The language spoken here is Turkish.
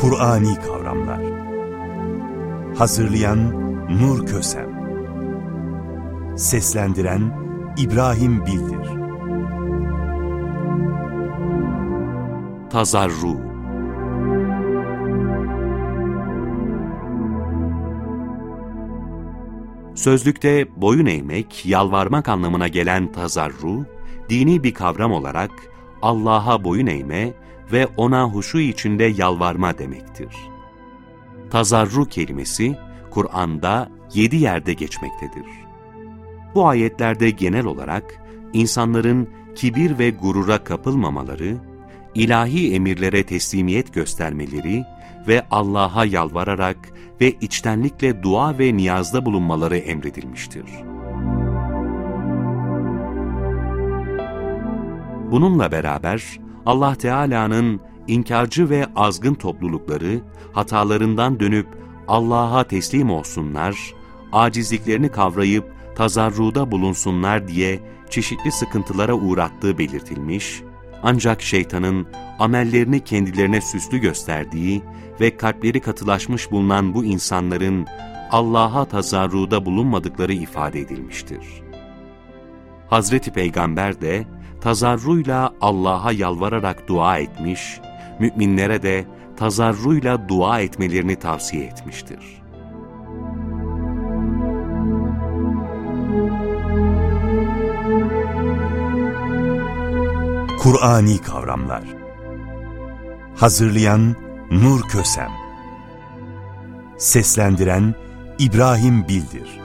Kur'ani kavramlar. Hazırlayan Nur Kösem. Seslendiren İbrahim Bildir. Tazarru. Sözlükte boyun eğmek, yalvarmak anlamına gelen tazarru, dini bir kavram olarak Allah'a boyun eğme ve O'na huşu içinde yalvarma demektir. Tazarru kelimesi, Kur'an'da 7 yerde geçmektedir. Bu ayetlerde genel olarak insanların kibir ve gurura kapılmamaları, ilahi emirlere teslimiyet göstermeleri ve Allah'a yalvararak ve içtenlikle dua ve niyazda bulunmaları emredilmiştir. Bununla beraber Allah Teala'nın inkarcı ve azgın toplulukları hatalarından dönüp Allah'a teslim olsunlar, acizliklerini kavrayıp tazarruda bulunsunlar diye çeşitli sıkıntılara uğrattığı belirtilmiş, ancak şeytanın amellerini kendilerine süslü gösterdiği ve kalpleri katılaşmış bulunan bu insanların Allah'a tazarruda bulunmadıkları ifade edilmiştir. Hazreti Peygamber de tazarruyla Allah'a yalvararak dua etmiş, müminlere de tazarruyla dua etmelerini tavsiye etmiştir. Kur'ani kavramlar. Hazırlayan Nur Kösem. Seslendiren İbrahim Bildir.